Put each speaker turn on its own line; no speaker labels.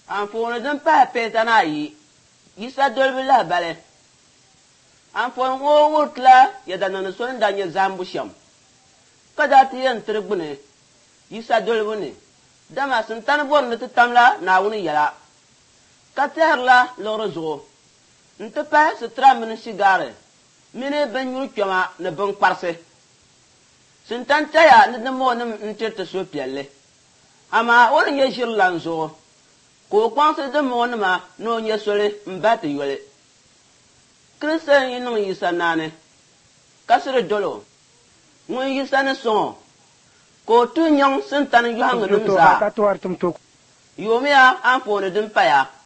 Anfooni din pahi peeta na ayi yisa dolibi lahi bali. Anfooni ŋɔ wuritila yɛda ni so ni da nyɛ zambu shɛm ka daa ti yɛn tiri gbuni yisa dolibi ni dama sintani bɔri ni ti tamla Naawuni yɛla ka tɛhirila liɣiri zuɣu n-ti pahi sitira mini shigaari mini binnyuri kpɛma ni binkparisi. Sintani taya ni dimmonim n-tiriti suhupiɛlli amaa o ni nyɛ ʒiri lan zuɣu ka o kpaŋsi dimmoonima ni o nyɛ soli m-ba ti yɔli. Kirista yi niŋ yisa naani ka siri dolo ŋun yisa ni sɔŋɔ ka o tu nyaŋ sintani yɔhaŋ nim zaa yoomiya anfooni din paya.